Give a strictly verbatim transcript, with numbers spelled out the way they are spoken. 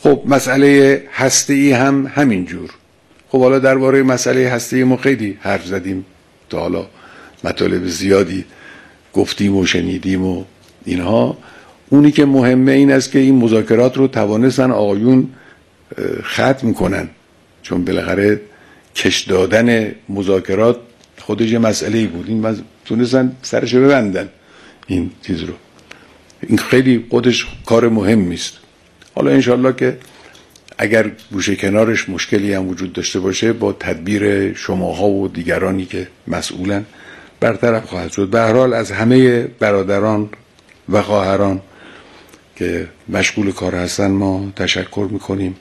خب مسئله هسته‌ای هم همینجور. خب حالا درباره مسئله هسته‌ای ما خیلی حرف زدیم تا حالا، مطالب زیادی گفتیم و شنیدیم و اینها. اونی که مهمه این است که این مذاکرات رو توانستن آقایون ختم کنن، چون بالاخره کش دادن مذاکرات خودش یه مسئله بود. این تونستن سرش ببندن این چیز رو. این خیلی خودش کار مهمی است. حالا انشالله که اگر گوشه کنارش مشکلی هم وجود داشته باشه، با تدبیر شماها و دیگرانی که مسئولن برطرف خواهد شد. به هر حال از همه برادران و خواهران که مشغول کار هستن ما تشکر میکنیم.